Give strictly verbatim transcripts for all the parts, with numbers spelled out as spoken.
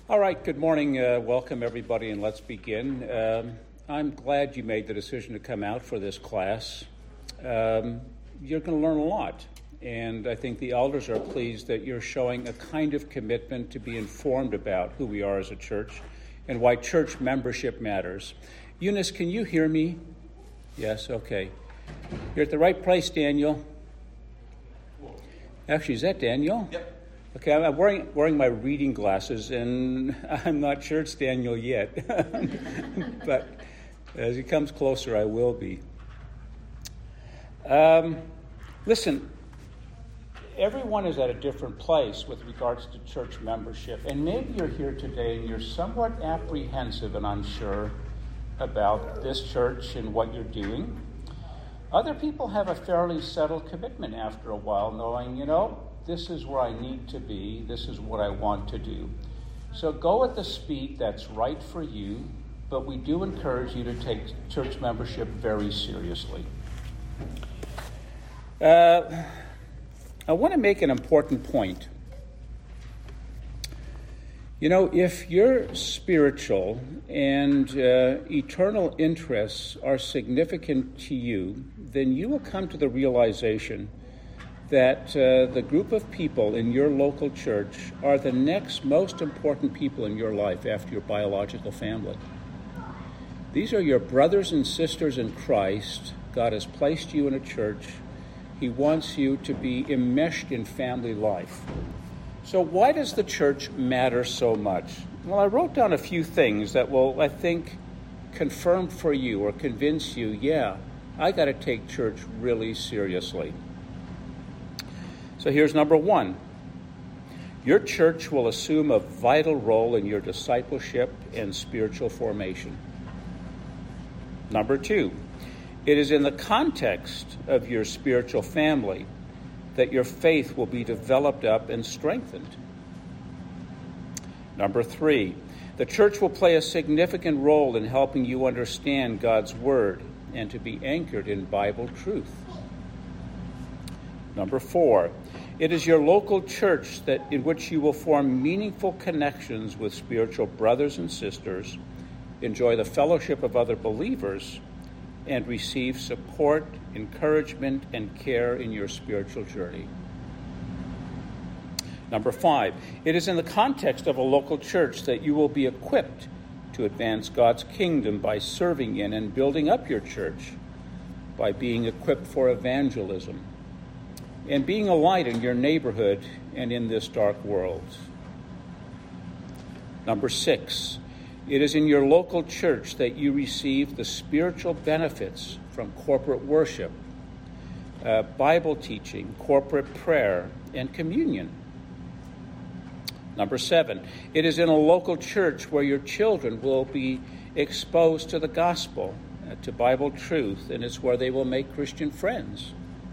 All right, good morning. Uh, welcome, everybody, and let's begin. Um, I'm glad you made the decision to come out for this class. Um, you're going to learn a lot, and I think the elders are pleased that you're showing a kind of commitment to be informed about who we are as a church and why church membership matters. Eunice, can you hear me? Yes, okay. You're at the right place, Daniel. Actually, is that Daniel? Yep. Okay, I'm wearing wearing my reading glasses, and I'm not sure it's Daniel yet. But as he comes closer, I will be. Um, listen, everyone is at a different place with regards to church membership, and maybe you're here today and you're somewhat apprehensive and unsure about this church and what you're doing. Other people have a fairly settled commitment after a while, knowing, you know, this is where I need to be, this is what I want to do. So go at the speed that's right for you, but we do encourage you to take church membership very seriously. Uh, I want to make an important point. You know, if your spiritual and uh, eternal interests are significant to you, then you will come to the realization that uh, the group of people in your local church are the next most important people in your life after your biological family. These are your brothers and sisters in Christ. God has placed you in a church. He wants you to be enmeshed in family life. So why does the church matter so much? Well, I wrote down a few things that will, I think, confirm for you or convince you, yeah, I got to take church really seriously. So here's number one. Your church will assume a vital role in your discipleship and spiritual formation. Number two, it is in the context of your spiritual family that your faith will be developed up and strengthened. Number three, the church will play a significant role in helping you understand God's Word and to be anchored in Bible truth. Number four, it is your local church that in which you will form meaningful connections with spiritual brothers and sisters, enjoy the fellowship of other believers, and receive support, encouragement, and care in your spiritual journey. Number five, it is in the context of a local church that you will be equipped to advance God's kingdom by serving in and building up your church, by being equipped for evangelism, and being a light in your neighborhood and in this dark world. Number six, it is in your local church that you receive the spiritual benefits from corporate worship, uh, Bible teaching, corporate prayer, and communion. Number seven, it is in a local church where your children will be exposed to the gospel, uh, to Bible truth, and it's where they will make Christian friends.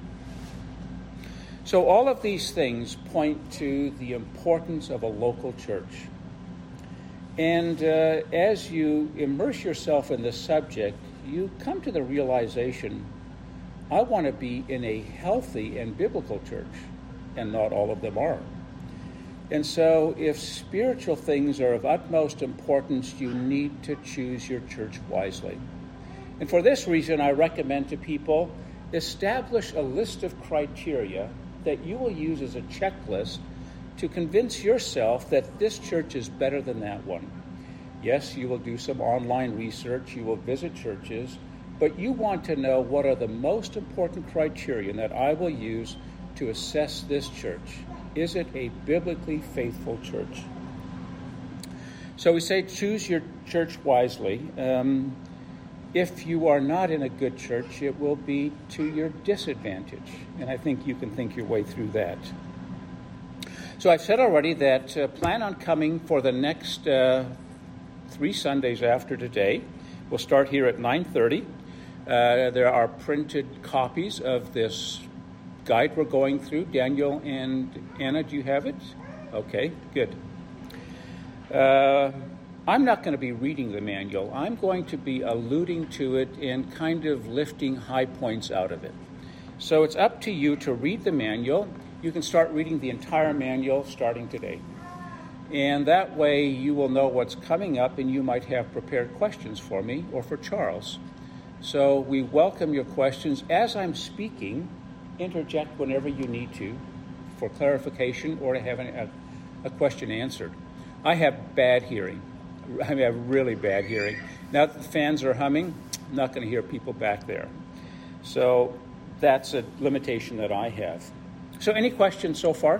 So all of these things point to the importance of a local church. And uh, as you immerse yourself in this subject, you come to the realization, I want to be in a healthy and biblical church, and not all of them are. And so if spiritual things are of utmost importance, you need to choose your church wisely. And for this reason, I recommend to people, establish a list of criteria that you will use as a checklist to convince yourself that this church is better than that one. Yes, you will do some online research, you will visit churches, but you want to know what are the most important criteria that I will use to assess this church. Is it a biblically faithful church? So we say choose your church wisely. Um, If you are not in a good church, it will be to your disadvantage. And I think you can think your way through that. So I've said already that uh, plan on coming for the next uh, three Sundays after today. We'll start here at nine thirty. Uh, there are printed copies of this guide we're going through. Daniel and Anna, do you have it? Okay, good. Uh, I'm not going to be reading the manual. I'm going to be alluding to it and kind of lifting high points out of it. So it's up to you to read the manual. You can start reading the entire manual starting today. And that way you will know what's coming up, and you might have prepared questions for me or for Charles. So we welcome your questions. As I'm speaking, interject whenever you need to for clarification or to have a, a question answered. I have bad hearing. I have really bad hearing. Now that the fans are humming, I'm not going to hear people back there. So that's a limitation that I have. So any questions so far?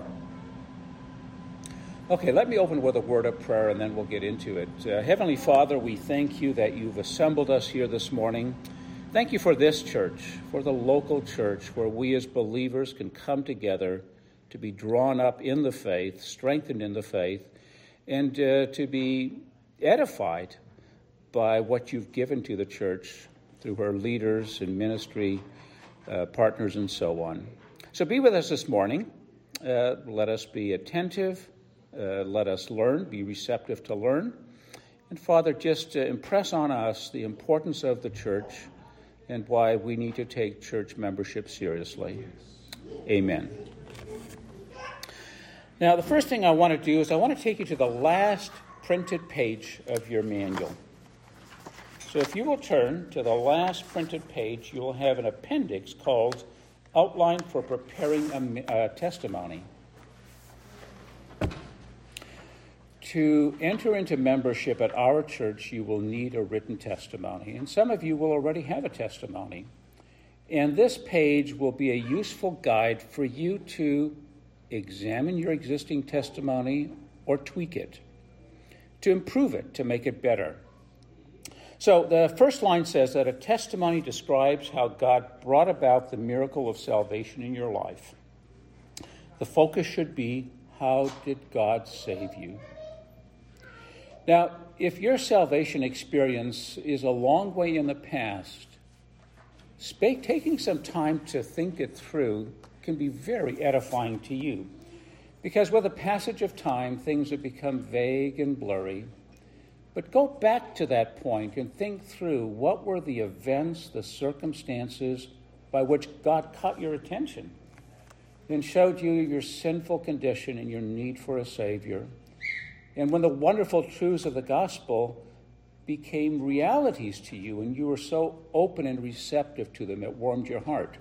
Okay, let me open with a word of prayer, and then we'll get into it. Uh, Heavenly Father, we thank you that you've assembled us here this morning. Thank you for this church, for the local church, where we as believers can come together to be drawn up in the faith, strengthened in the faith, and uh, to be edified by what you've given to the church through her leaders and ministry uh, partners and so on. So be with us this morning. Uh, let us be attentive. Uh, let us learn, be receptive to learn. And Father, just uh, impress on us the importance of the church and why we need to take church membership seriously. Amen. Now, the first thing I want to do is I want to take you to the last printed page of your manual. So if you will turn to the last printed page, you will have an appendix called Outline for Preparing a, a Testimony. To enter into membership at our church, you will need a written testimony. And some of you will already have a testimony. And this page will be a useful guide for you to examine your existing testimony or tweak it, to improve it, to make it better. So the first line says that a testimony describes how God brought about the miracle of salvation in your life. The focus should be, how did God save you? Now, if your salvation experience is a long way in the past, taking some time to think it through can be very edifying to you. Because with the passage of time, things have become vague and blurry. But go back to that point and think through what were the events, the circumstances by which God caught your attention and showed you your sinful condition and your need for a Savior. And when the wonderful truths of the gospel became realities to you and you were so open and receptive to them, it warmed your heart.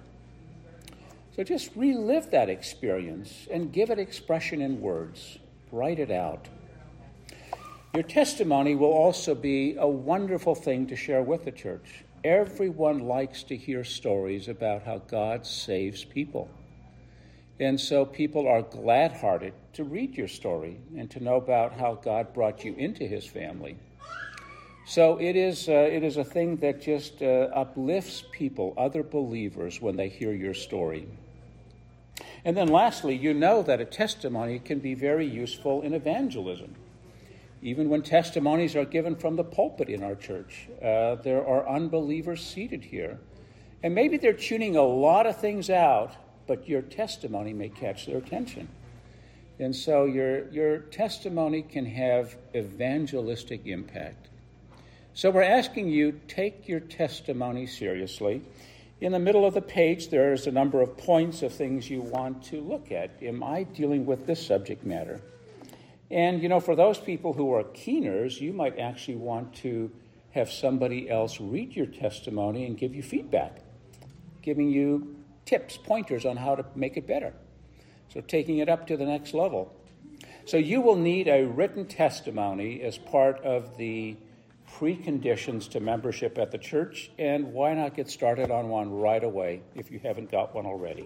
So just relive that experience and give it expression in words. Write it out. Your testimony will also be a wonderful thing to share with the church. Everyone likes to hear stories about how God saves people. And so people are glad-hearted to read your story and to know about how God brought you into his family. So it is uh, it is a thing that just uh, uplifts people, other believers, when they hear your story. And then lastly, you know that a testimony can be very useful in evangelism. Even when testimonies are given from the pulpit in our church, uh, there are unbelievers seated here. And maybe they're tuning a lot of things out, but your testimony may catch their attention. And so your, your testimony can have evangelistic impact. So we're asking you, take your testimony seriously. In the middle of the page, there's a number of points of things you want to look at. Am I dealing with this subject matter? And, you know, for those people who are keeners, you might actually want to have somebody else read your testimony and give you feedback, giving you tips, pointers on how to make it better. So taking it up to the next level. So you will need a written testimony as part of the preconditions to membership at the church, and why not get started on one right away if you haven't got one already?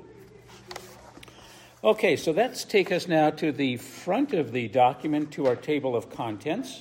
Okay, so let's take us now to the front of the document, to our table of contents.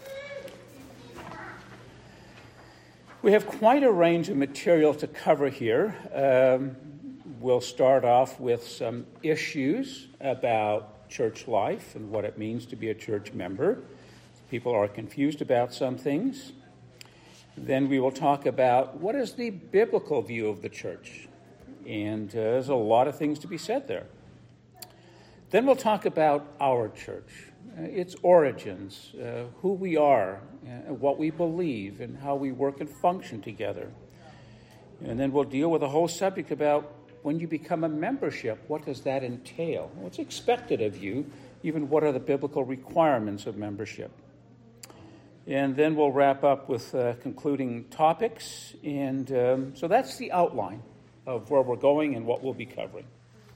We have quite a range of material to cover here. Um, we'll start off with some issues about church life and what it means to be a church member. People are confused about some things. Then we will talk about what is the biblical view of the church. And uh, there's a lot of things to be said there. Then we'll talk about our church, uh, its origins, uh, who we are, uh, what we believe, and how we work and function together. And then we'll deal with a whole subject about when you become a membership, what does that entail? What's expected of you even what are the biblical requirements of membership. And then we'll wrap up with uh, concluding topics. And um, so that's the outline of where we're going and what we'll be covering.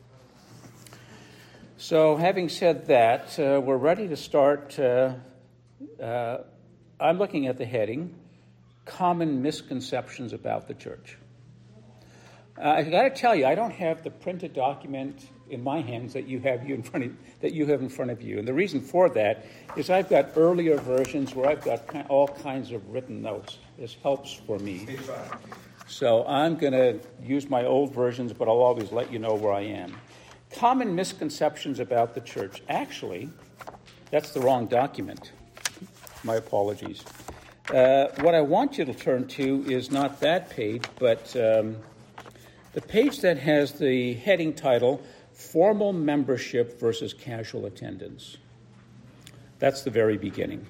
So having said that, uh, we're ready to start. Uh, uh, I'm looking at the heading, Common Misconceptions About the Church. Uh, I got to tell you, I don't have the printed document in my hands that you have you in front of that you have in front of you, and the reason for that is I've got earlier versions where I've got all kinds of written notes. This helps for me. So I'm going to use my old versions, but I'll always let you know where I am. Common misconceptions about the church. Actually, that's the wrong document. My apologies. Uh, what I want you to turn to is not that page, but um, the page that has the heading title, Formal Membership versus Casual Attendance. That's the very beginning.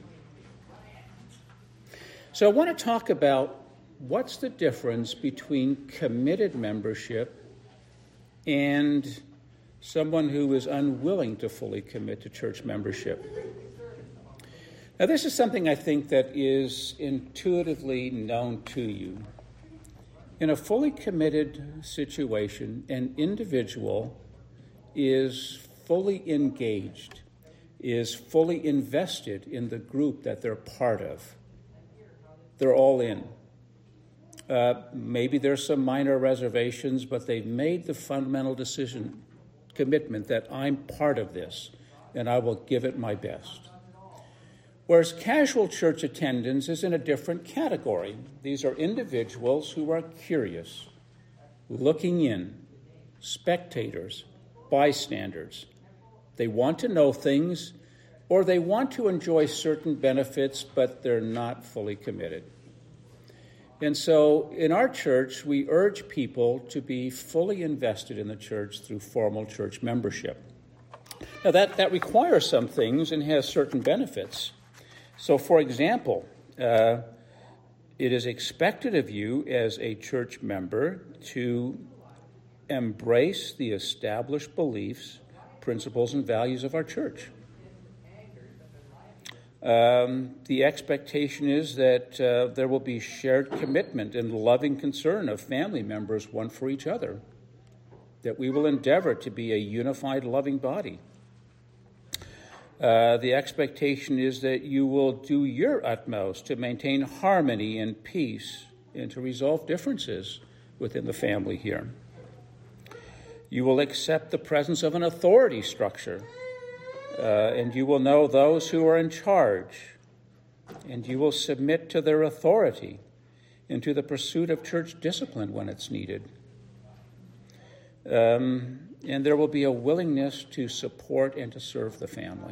So I want to talk about what's the difference between committed membership and someone who is unwilling to fully commit to church membership. Now, this is something I think that is intuitively known to you. In a fully committed situation, an individual is fully engaged, is fully invested in the group that they're part of. They're all in. Uh, maybe there's some minor reservations, but they've made the fundamental decision, commitment that I'm part of this, and I will give it my best. Whereas casual church attendance is in a different category. These are individuals who are curious, looking in, spectators, bystanders. They want to know things, or they want to enjoy certain benefits, but they're not fully committed. And so in our church, we urge people to be fully invested in the church through formal church membership. Now, that, that requires some things and has certain benefits. So, for example, uh, it is expected of you as a church member to embrace the established beliefs, principles, and values of our church. Um, the expectation is that uh, there will be shared commitment and loving concern of family members, one for each other, that we will endeavor to be a unified, loving body. Uh, the expectation is that you will do your utmost to maintain harmony and peace and to resolve differences within the family here. You will accept the presence of an authority structure, uh, and you will know those who are in charge, and you will submit to their authority and to the pursuit of church discipline when it's needed. Um, and there will be a willingness to support and to serve the family.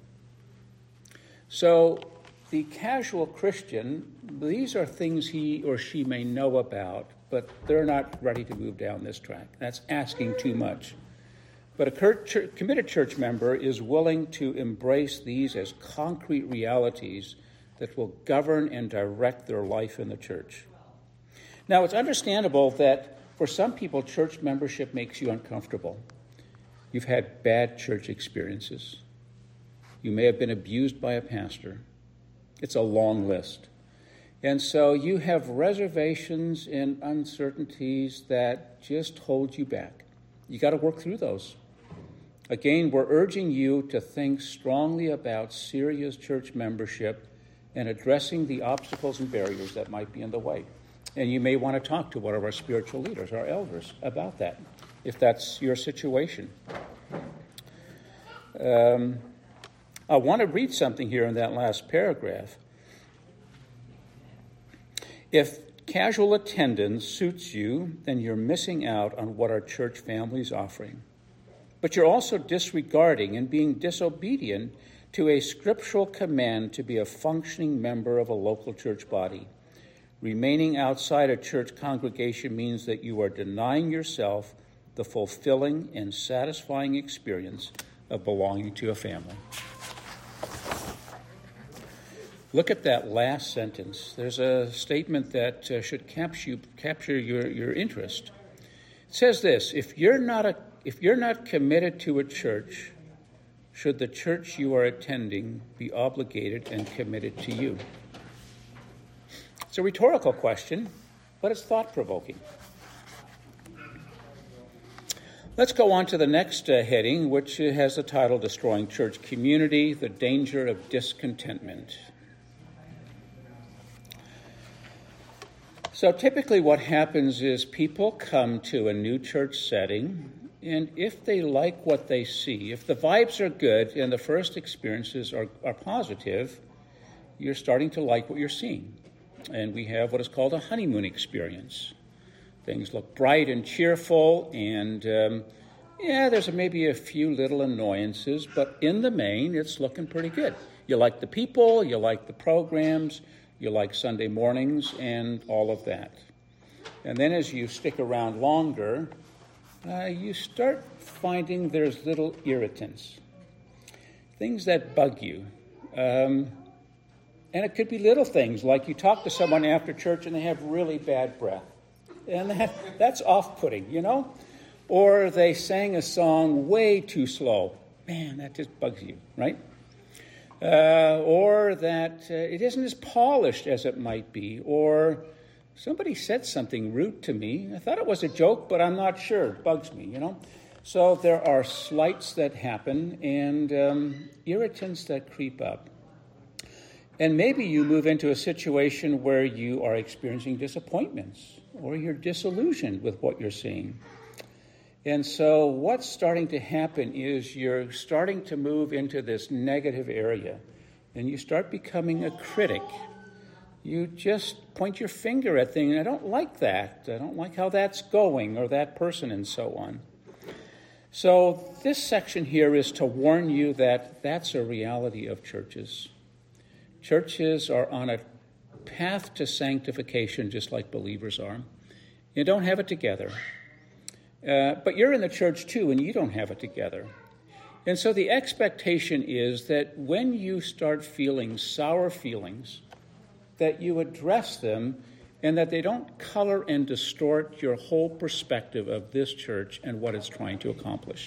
So the casual Christian, these are things he or she may know about, but they're not ready to move down this track. That's asking too much. But a committed church member is willing to embrace these as concrete realities that will govern and direct their life in the church. Now, it's understandable that for some people, church membership makes you uncomfortable. You've had bad church experiences. You may have been abused by a pastor. It's a long list. And so you have reservations and uncertainties that just hold you back. You got to work through those. Again, we're urging you to think strongly about serious church membership and addressing the obstacles and barriers that might be in the way. And you may want to talk to one of our spiritual leaders, our elders, about that, if that's your situation. Um, I want to read something here in that last paragraph. If casual attendance suits you, then you're missing out on what our church family is offering. But you're also disregarding and being disobedient to a scriptural command to be a functioning member of a local church body. Remaining outside a church congregation means that you are denying yourself the fulfilling and satisfying experience of belonging to a family. Look at that last sentence. There's a statement that uh, should capture, capture your, your interest. It says this: if you're not a, if you're not committed to a church, should the church you are attending be obligated and committed to you? It's a rhetorical question, but it's thought-provoking. Let's go on to the next uh, heading, which has the title, Destroying Church Community, the Danger of Discontentment. So typically what happens is people come to a new church setting, and if they like what they see, if the vibes are good and the first experiences are, are positive, you're starting to like what you're seeing. And we have what is called a honeymoon experience. Things look bright and cheerful, and um, yeah, there's maybe a few little annoyances, but in the main, it's looking pretty good. You like the people, you like the programs, you like Sunday mornings, and all of that. And then as you stick around longer, uh, you start finding there's little irritants, things that bug you. Um, and it could be little things, like you talk to someone after church and they have really bad breath. And that, that's off-putting, you know? Or they sang a song way too slow. Man, that just bugs you, right? Uh, or that uh, it isn't as polished as it might be. Or somebody said something rude to me. I thought it was a joke, but I'm not sure. It bugs me, you know? So there are slights that happen and um, irritants that creep up. And maybe you move into a situation where you are experiencing disappointments, or you're disillusioned with what you're seeing. And so what's starting to happen is you're starting to move into this negative area, and you start becoming a critic. You just point your finger at things, I don't like that, I don't like how that's going, or that person, and so on. So this section here is to warn you that that's a reality of churches. Churches are on a path to sanctification, just like believers are. You don't have it together. Uh, but you're in the church too, and you don't have it together. And so the expectation is that when you start feeling sour feelings, that you address them and that they don't color and distort your whole perspective of this church and what it's trying to accomplish.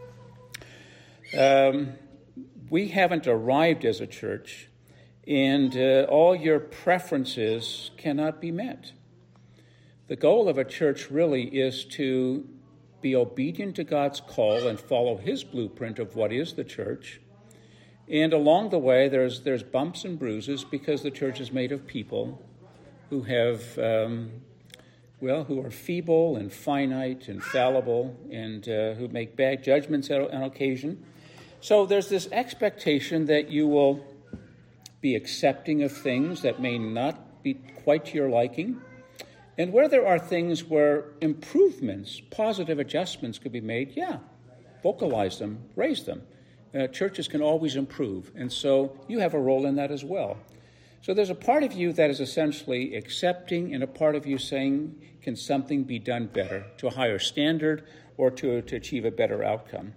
Um, we haven't arrived as a church, and uh, all your preferences cannot be met. The goal of a church really is to be obedient to God's call and follow his blueprint of what is the church. And along the way, there's there's bumps and bruises because the church is made of people who have, um, well, who are feeble and finite and fallible and uh, who make bad judgments on occasion. So there's this expectation that you will be accepting of things that may not be quite to your liking. And where there are things where improvements, positive adjustments could be made, yeah, vocalize them, raise them. Uh, churches can always improve, and so you have a role in that as well. So there's a part of you that is essentially accepting, and a part of you saying, can something be done better, to a higher standard, or to, to achieve a better outcome?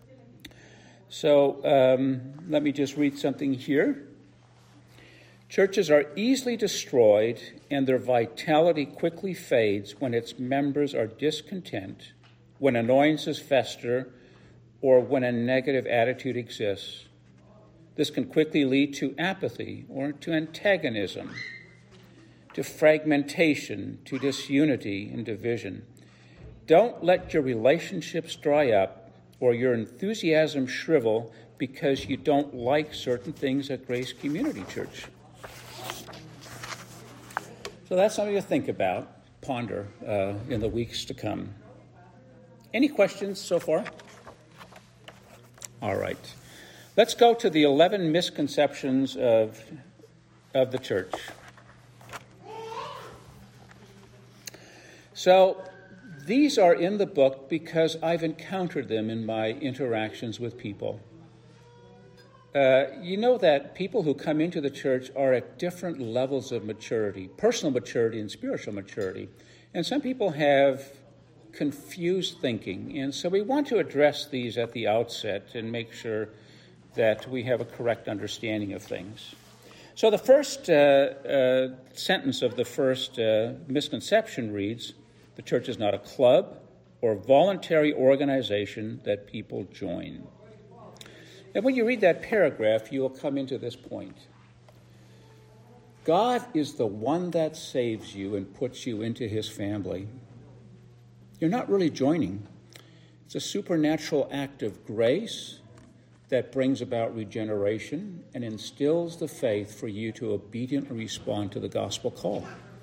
So um, let me just read something here. Churches are easily destroyed, and their vitality quickly fades when its members are discontent, when annoyances fester, or when a negative attitude exists. This can quickly lead to apathy or to antagonism, to fragmentation, to disunity and division. Don't let your relationships dry up or your enthusiasm shrivel because you don't like certain things at Grace Community Church. So that's something to think about, ponder uh, in the weeks to come. Any questions so far? All right. Let's go to the eleven misconceptions of, of the church. So these are in the book because I've encountered them in my interactions with people. Uh, you know that people who come into the church are at different levels of maturity, personal maturity and spiritual maturity. And some people have confused thinking. And so we want to address these at the outset and make sure that we have a correct understanding of things. So the first uh, uh, sentence of the first uh, misconception reads, the church is not a club or voluntary organization that people join. And when you read that paragraph, you will come into this point. God is the one that saves you and puts you into his family. You're not really joining. It's a supernatural act of grace that brings about regeneration and instills the faith for you to obediently respond to the gospel call.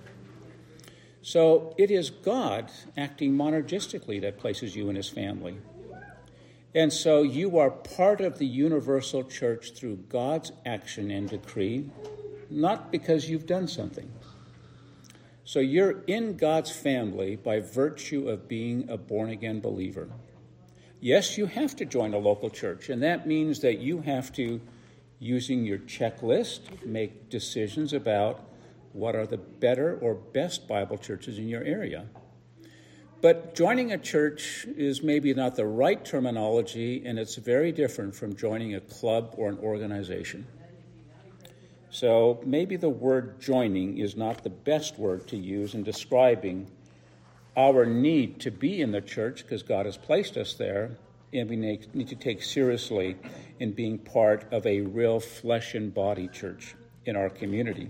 So it is God acting monergistically that places you in his family. And so you are part of the universal church through God's action and decree, not because you've done something. So you're in God's family by virtue of being a born-again believer. Yes, you have to join a local church, and that means that you have to, using your checklist, make decisions about what are the better or best Bible churches in your area. But joining a church is maybe not the right terminology, and it's very different from joining a club or an organization. So maybe the word joining is not the best word to use in describing our need to be in the church, because God has placed us there, and we need to take seriously in being part of a real flesh and body church in our community.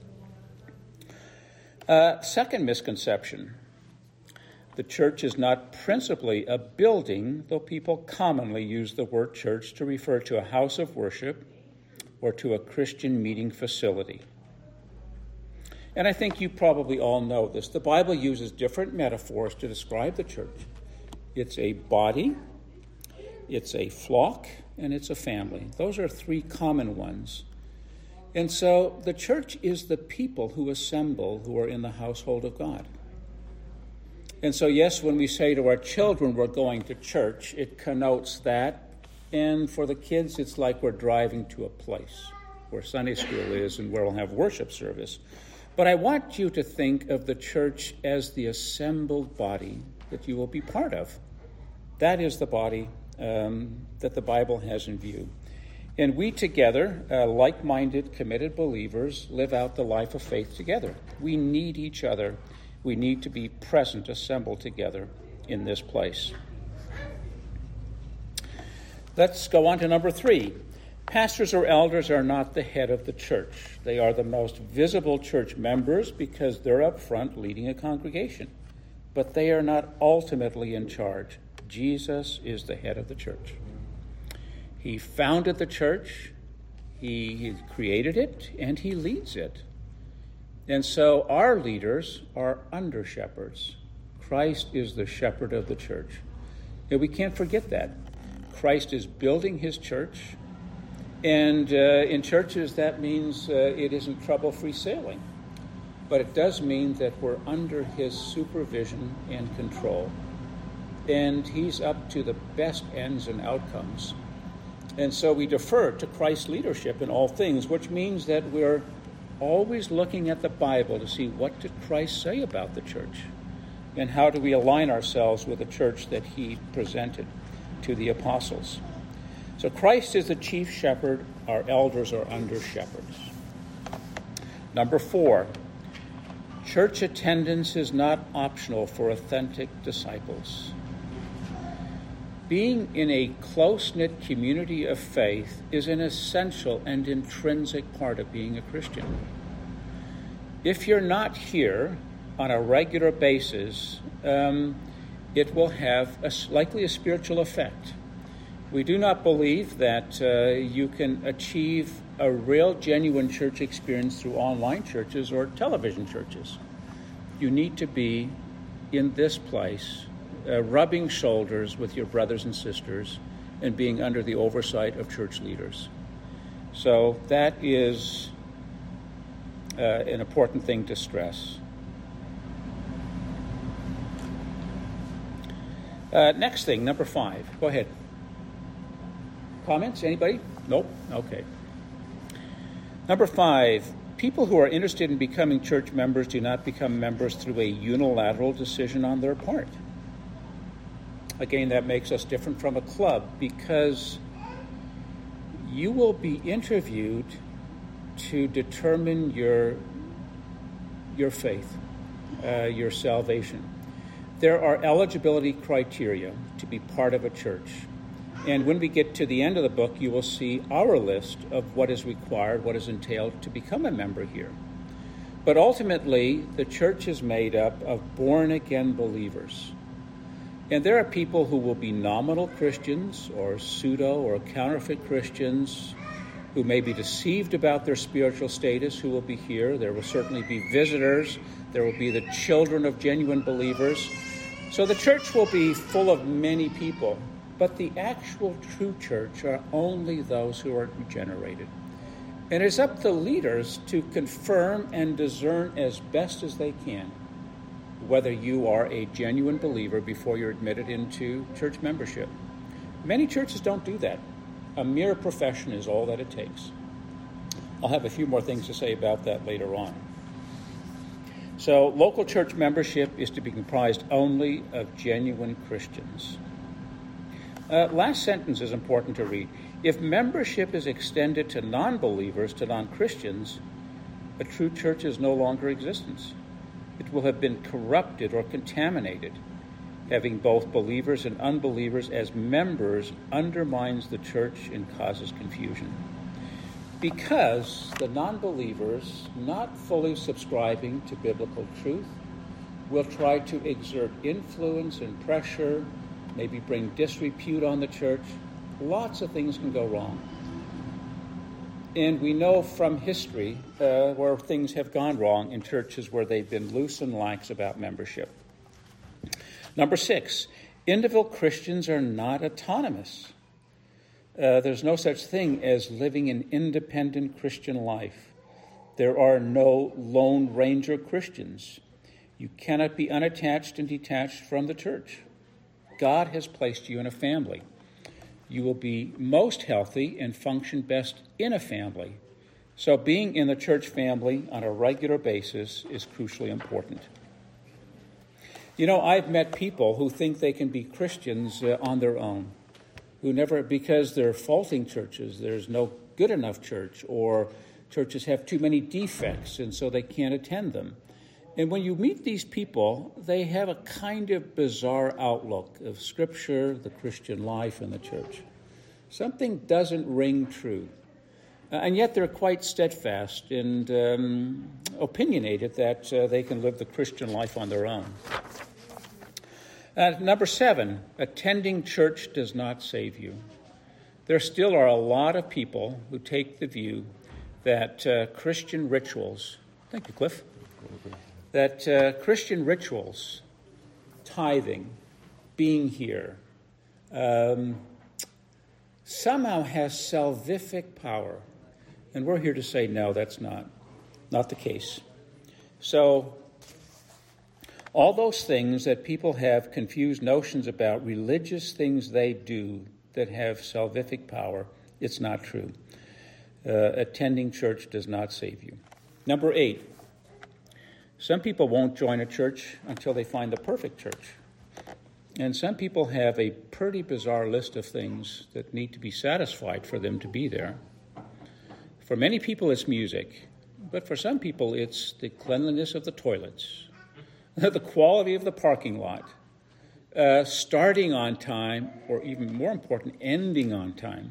Uh, second misconception. The church is not principally a building, though people commonly use the word church to refer to a house of worship or to a Christian meeting facility. And I think you probably all know this. The Bible uses different metaphors to describe the church. It's a body, it's a flock, and it's a family. Those are three common ones. And so the church is the people who assemble who are in the household of God. And so, yes, when we say to our children we're going to church, it connotes that. And for the kids, it's like we're driving to a place where Sunday school is and where we'll have worship service. But I want you to think of the church as the assembled body that you will be part of. That is the body um, that the Bible has in view. And we together, uh, like-minded, committed believers, live out the life of faith together. We need each other. We need to be present, assembled together in this place. Let's go on to number three. Pastors or elders are not the head of the church. They are the most visible church members because they're up front leading a congregation. But they are not ultimately in charge. Jesus is the head of the church. He founded the church, he, he created it, and he leads it. And so our leaders are under shepherds. Christ is the shepherd of the church. And we can't forget that. Christ is building his church, and uh, in churches that means uh, it isn't trouble-free sailing. But it does mean that we're under his supervision and control. And he's up to the best ends and outcomes. And so we defer to Christ's leadership in all things, which means that we're always looking at the Bible to see what did Christ say about the church, and how do we align ourselves with the church that he presented to the apostles. So Christ is the chief shepherd, our elders are under shepherds. Number four, church attendance is not optional for authentic disciples. Being in a close-knit community of faith is an essential and intrinsic part of being a Christian. If you're not here on a regular basis, um, it will have a, likely a spiritual effect. We do not believe that uh, you can achieve a real, genuine church experience through online churches or television churches. You need to be in this place, Uh, rubbing shoulders with your brothers and sisters and being under the oversight of church leaders. So that is uh, an important thing to stress. Uh, next thing, number five. Go ahead. Comments? Anybody? Nope? Okay. Number five. People who are interested in becoming church members do not become members through a unilateral decision on their part. Again, that makes us different from a club because you will be interviewed to determine your, your faith, uh, your salvation. There are eligibility criteria to be part of a church. And when we get to the end of the book, you will see our list of what is required, what is entailed to become a member here. But ultimately, the church is made up of born-again believers. And there are people who will be nominal Christians or pseudo or counterfeit Christians who may be deceived about their spiritual status who will be here. There will certainly be visitors. There will be the children of genuine believers. So the church will be full of many people. But the actual true church are only those who are regenerated. And it's up to leaders to confirm and discern as best as they can whether you are a genuine believer before you're admitted into church membership. Many churches don't do that. A mere profession is all that it takes. I'll have a few more things to say about that later on. So, local church membership is to be comprised only of genuine Christians. Uh, last sentence is important to read. If membership is extended to non-believers, to non-Christians, a true church is no longer in existence. It will have been corrupted or contaminated. Having both believers and unbelievers as members undermines the church and causes confusion. Because the non-believers, not fully subscribing to biblical truth, will try to exert influence and pressure, maybe bring disrepute on the church. Lots of things can go wrong. And we know from history uh, where things have gone wrong in churches where they've been loose and lax about membership. Number six, individual Christians are not autonomous. Uh, there's no such thing as living an independent Christian life. There are no Lone Ranger Christians. You cannot be unattached and detached from the church. God has placed you in a family. You will be most healthy and function best in a family. So being in the church family on a regular basis is crucially important. You know, I've met people who think they can be Christians uh, on their own, who never, because they're faulting churches, there's no good enough church, or churches have too many defects, and so they can't attend them. And when you meet these people, they have a kind of bizarre outlook of Scripture, the Christian life, and the church. Something doesn't ring true. Uh, and yet they're quite steadfast and um, opinionated that uh, they can live the Christian life on their own. Uh, number seven, attending church does not save you. There still are a lot of people who take the view that uh, Christian rituals, thank you, Cliff, that uh, Christian rituals, tithing, being here, um, somehow has salvific power. And we're here to say, no, that's not, not the case. So, all those things that people have confused notions about, religious things they do that have salvific power, it's not true. Uh, attending church does not save you. Number eight, some people won't join a church until they find the perfect church. And some people have a pretty bizarre list of things that need to be satisfied for them to be there. For many people, it's music. But for some people, it's the cleanliness of the toilets, the quality of the parking lot, uh, starting on time, or even more important, ending on time.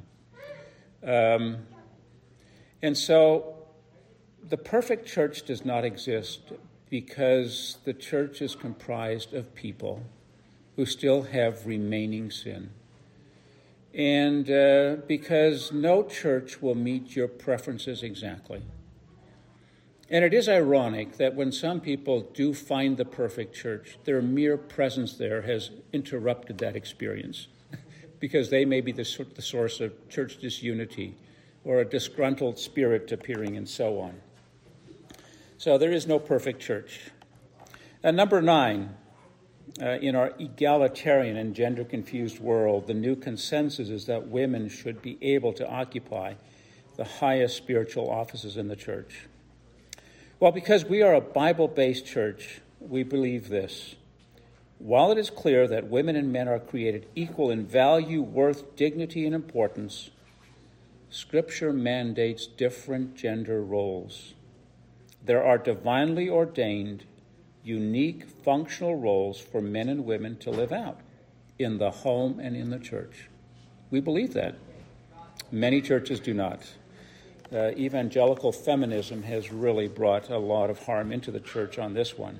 Um, and so the perfect church does not exist because the church is comprised of people who still have remaining sin. And uh, because no church will meet your preferences exactly. And it is ironic that when some people do find the perfect church, their mere presence there has interrupted that experience because they may be the, the source of church disunity or a disgruntled spirit appearing and so on. So there is no perfect church. And number nine, uh, in our egalitarian and gender-confused world, the new consensus is that women should be able to occupy the highest spiritual offices in the church. Well, because we are a Bible-based church, we believe this. While it is clear that women and men are created equal in value, worth, dignity, and importance, Scripture mandates different gender roles. There are divinely ordained, unique, functional roles for men and women to live out in the home and in the church. We believe that. Many churches do not. Uh, evangelical feminism has really brought a lot of harm into the church on this one.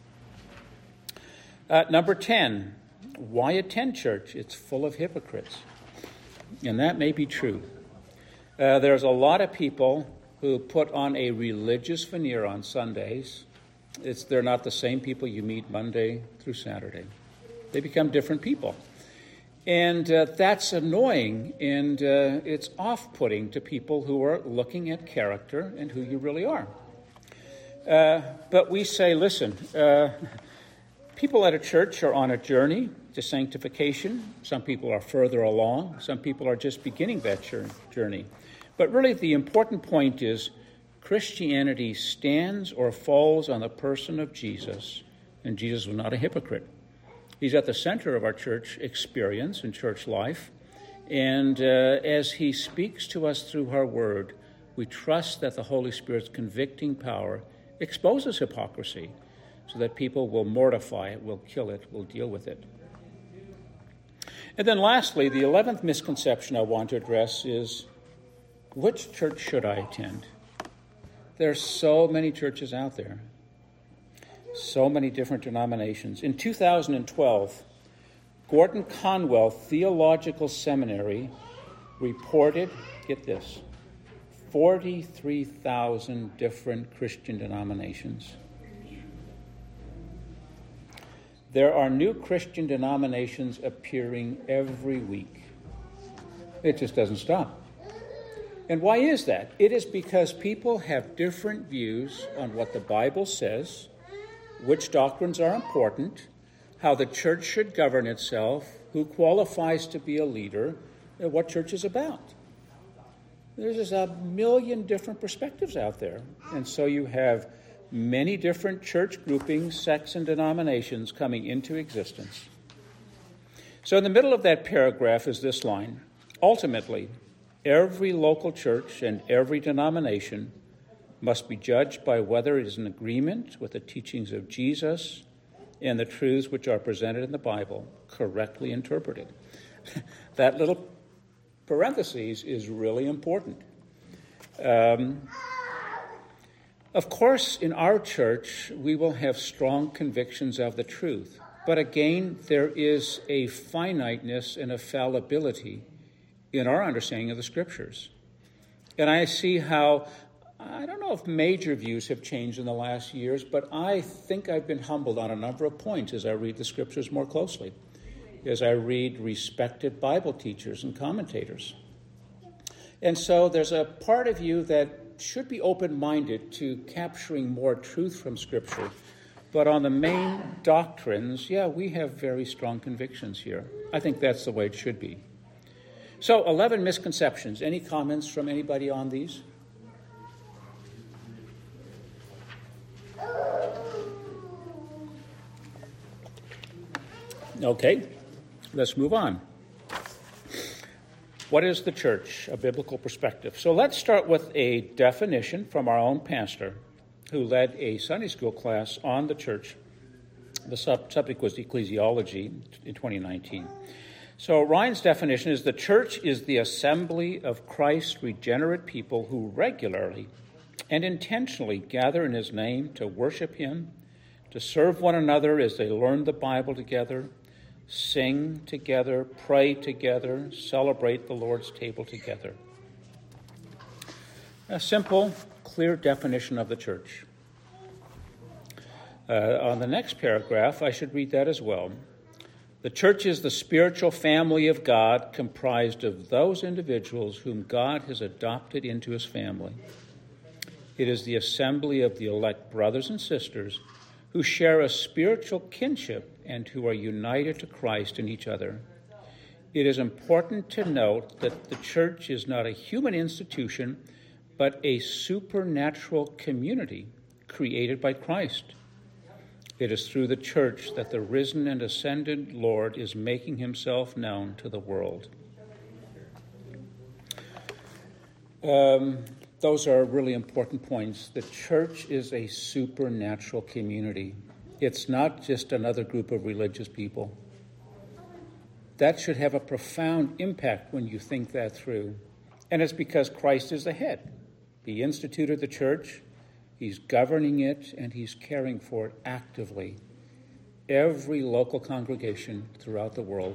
Uh, number ten, why attend church? It's full of hypocrites. And that may be true. Uh, there's a lot of people who put on a religious veneer on Sundays. It's, they're not the same people you meet Monday through Saturday. They become different people. And uh, that's annoying, and uh, it's off-putting to people who are looking at character and who you really are. Uh, but we say, listen, uh, people at a church are on a journey to sanctification. Some people are further along. Some people are just beginning that journey. But really the important point is Christianity stands or falls on the person of Jesus, and Jesus was not a hypocrite. He's at the center of our church experience and church life, and uh, as he speaks to us through our word, we trust that the Holy Spirit's convicting power exposes hypocrisy so that people will mortify it, will kill it, will deal with it. And then lastly, the eleventh misconception I want to address is, which church should I attend? There are so many churches out there. So many different denominations. In two thousand twelve, Gordon Conwell Theological Seminary reported, get this, forty-three thousand different Christian denominations. There are new Christian denominations appearing every week. It just doesn't stop. And why is that? It is because people have different views on what the Bible says, which doctrines are important, how the church should govern itself, who qualifies to be a leader, and what church is about. There's just a million different perspectives out there. And so you have many different church groupings, sects, and denominations coming into existence. So in the middle of that paragraph is this line: ultimately, every local church and every denomination must be judged by whether it is in agreement with the teachings of Jesus and the truths which are presented in the Bible, correctly interpreted. That little parenthesis is really important. Um, of course, in our church, we will have strong convictions of the truth. But again, there is a finiteness and a fallibility in our understanding of the Scriptures. And I see how, I don't know if major views have changed in the last years, but I think I've been humbled on a number of points as I read the Scriptures more closely, as I read respected Bible teachers and commentators. And so there's a part of you that should be open-minded to capturing more truth from Scripture. But on the main doctrines, yeah, we have very strong convictions here. I think that's the way it should be. So, eleven misconceptions. Any comments from anybody on these? Okay, let's move on. What is the church? A biblical perspective. So let's start with a definition from our own pastor, who led a Sunday school class on the church. The sub- subject was ecclesiology in twenty nineteen. So Ryan's definition is: the church is the assembly of Christ's regenerate people who regularly and intentionally gather in his name to worship him, to serve one another as they learn the Bible together, sing together, pray together, celebrate the Lord's table together. A simple, clear definition of the church. Uh, on the next paragraph, I should read that as well. The church is the spiritual family of God, comprised of those individuals whom God has adopted into his family. It is the assembly of the elect brothers and sisters who share a spiritual kinship and who are united to Christ and each other. It is important to note that the church is not a human institution, but a supernatural community created by Christ. It is through the church that the risen and ascended Lord is making himself known to the world. Um, those are really important points. The church is a supernatural community. It's not just another group of religious people. That should have a profound impact when you think that through. And it's because Christ is the head. He instituted the church, he's governing it, and he's caring for it actively. Every local congregation throughout the world.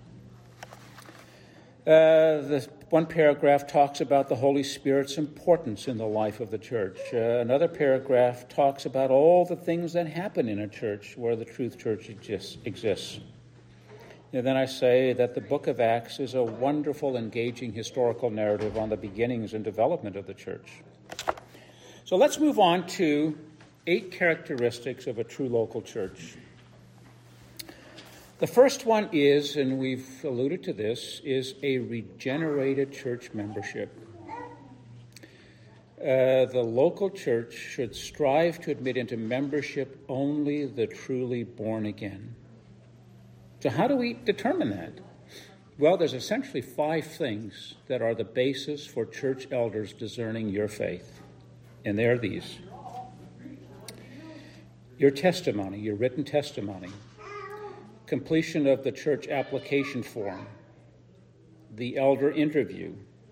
Uh, the one paragraph talks about the Holy Spirit's importance in the life of the church. Uh, another paragraph talks about all the things that happen in a church where the Truth Church exists. exists. And then I say that the book of Acts is a wonderful, engaging historical narrative on the beginnings and development of the church. So let's move on to eight characteristics of a true local church. The first one is, and we've alluded to this, is a regenerated church membership. Uh, the local church should strive to admit into membership only the truly born again. So how do we determine that? Well, there's essentially five things that are the basis for church elders discerning your faith. And they are these. Your testimony, your written testimony. Completion of the church application form. The elder interview.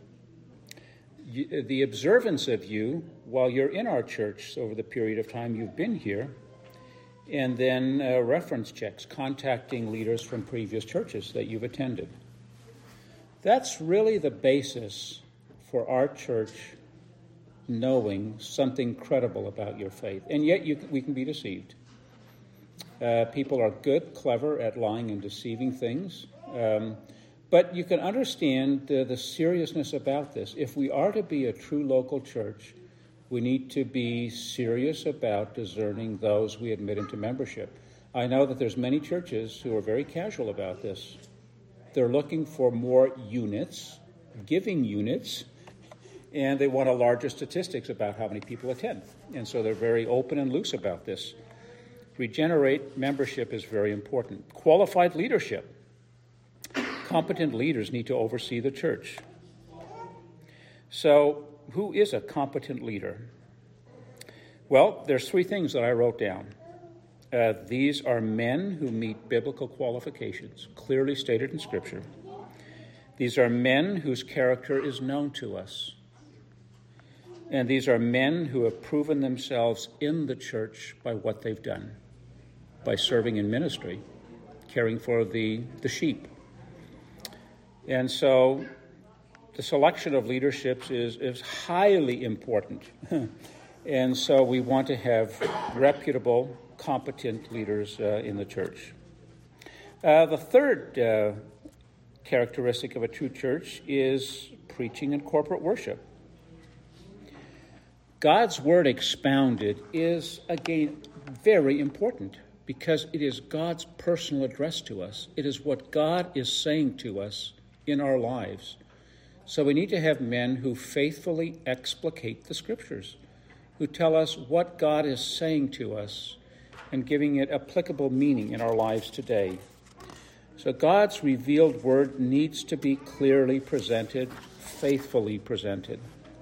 The observance of you while you're in our church over the period of time you've been here. And then uh, reference checks, contacting leaders from previous churches that you've attended. That's really the basis for our church knowing something credible about your faith. And yet you, we can be deceived. Uh, people are good, clever at lying and deceiving things. Um, but you can understand uh, the seriousness about this. If we are to be a true local church, we need to be serious about discerning those we admit into membership. I know that there's many churches who are very casual about this. They're looking for more units, giving units, and they want a larger statistics about how many people attend. And so they're very open and loose about this. Regenerate membership is very important. Qualified leadership. Competent leaders need to oversee the church. So, who is a competent leader? Well, there's three things that I wrote down. Uh, these are men who meet biblical qualifications, clearly stated in Scripture. These are men whose character is known to us. And these are men who have proven themselves in the church by what they've done, by serving in ministry, caring for the, the sheep. And so the selection of leaderships is, is highly important. And so we want to have reputable, competent leaders uh, in the church. Uh, the third uh, characteristic of a true church is preaching and corporate worship. God's word expounded is, again, very important because it is God's personal address to us. It is what God is saying to us in our lives. So we need to have men who faithfully explicate the Scriptures, who tell us what God is saying to us and giving it applicable meaning in our lives today. So God's revealed word needs to be clearly presented, faithfully presented.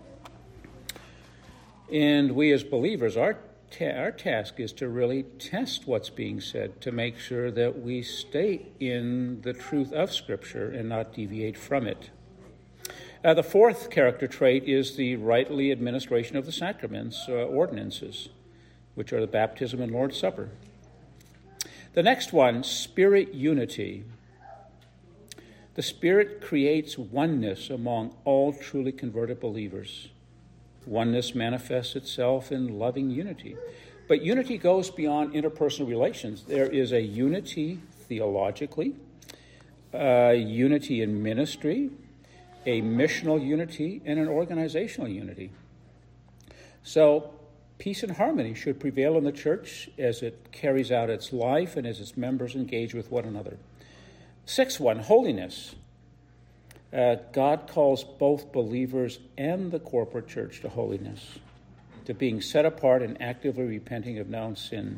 And we as believers, our, ta- our task is to really test what's being said, to make sure that we stay in the truth of Scripture and not deviate from it. Uh, the fourth character trait is the rightly administration of the sacraments, uh, ordinances, which are the baptism and Lord's Supper. The next one, spirit unity. The Spirit creates oneness among all truly converted believers. Oneness manifests itself in loving unity. But unity goes beyond interpersonal relations. There is a unity theologically, a unity in ministry, a missional unity, and an organizational unity. So peace and harmony should prevail in the church as it carries out its life and as its members engage with one another. Sixth one, holiness. Uh, God calls both believers and the corporate church to holiness, to being set apart and actively repenting of known sin.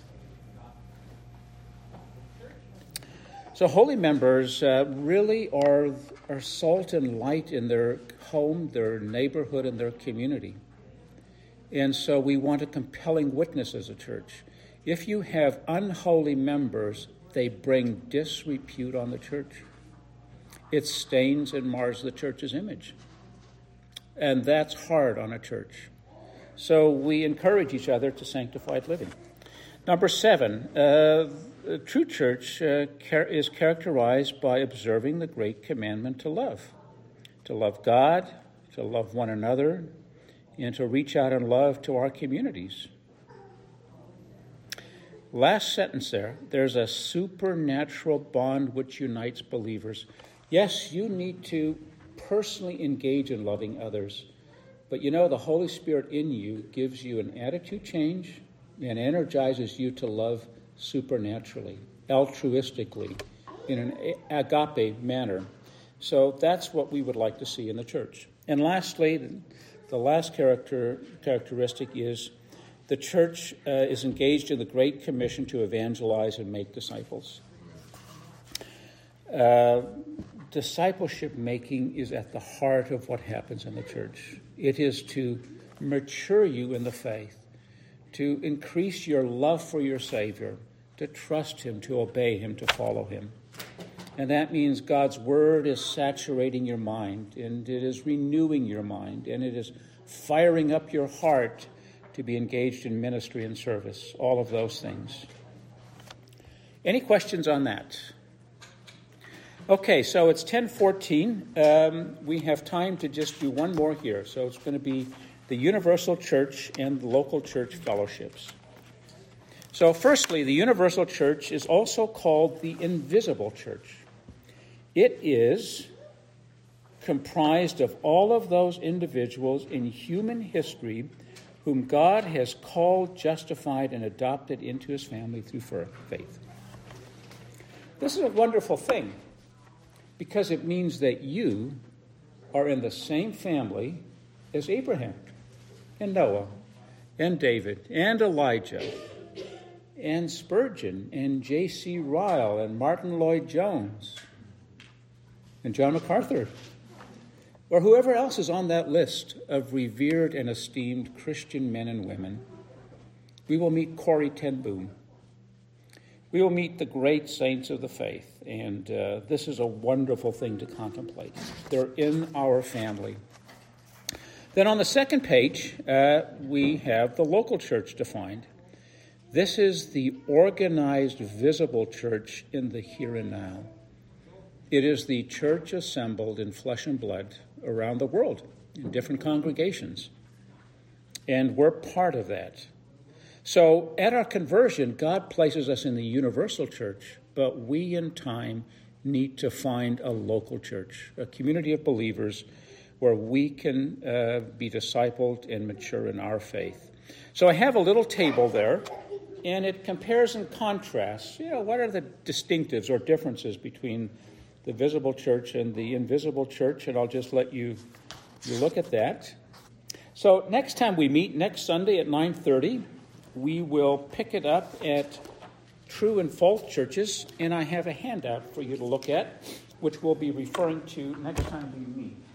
So holy members uh, really are, are salt and light in their home, their neighborhood, and their community. And so we want a compelling witness as a church. If you have unholy members, they bring disrepute on the church. it stains and mars the church's image. And that's hard on a church. So we encourage each other to sanctified living. Number seven, uh, a true church uh, char- is characterized by observing the great commandment to love. To love God, to love one another, and to reach out in love to our communities. Last sentence there, there's a supernatural bond which unites believers. Yes, you need to personally engage in loving others, but you know the Holy Spirit in you gives you an attitude change and energizes you to love supernaturally, altruistically, in an agape manner. So that's what we would like to see in the church. And lastly, the last character characteristic is the church uh, is engaged in the Great Commission to evangelize and make disciples. Uh, discipleship making is at the heart of what happens in the church. It is to mature you in the faith, to increase your love for your Savior, to trust him, to obey him, to follow him. And that means God's word is saturating your mind, and it is renewing your mind, and it is firing up your heart to be engaged in ministry and service, all of those things. Any questions on that? Okay, so it's ten fourteen. Um, we have time to just do one more here. So it's going to be the universal church and the local church fellowships. So firstly, the universal church is also called the invisible church. It is comprised of all of those individuals in human history whom God has called, justified, and adopted into his family through faith. This is a wonderful thing because it means that you are in the same family as Abraham and Noah and David and Elijah and Spurgeon and J C Ryle and Martin Lloyd-Jones and John MacArthur, or whoever else is on that list of revered and esteemed Christian men and women. We will meet Corrie ten Boom. We will meet the great saints of the faith, and uh, this is a wonderful thing to contemplate. They're in our family. Then on the second page, uh, we have the local church defined. This is the organized, visible church in the here and now. It is the church assembled in flesh and blood around the world in different congregations. And we're part of that. So at our conversion, God places us in the universal church, but we in time need to find a local church, a community of believers where we can uh, be discipled and mature in our faith. So I have a little table there, and it compares and contrasts, you know, what are the distinctives or differences between the visible church and the invisible church, and I'll just let you, you look at that. So next time we meet, next Sunday at nine thirty, we will pick it up at true and false churches, and I have a handout for you to look at, which we'll be referring to next time we meet.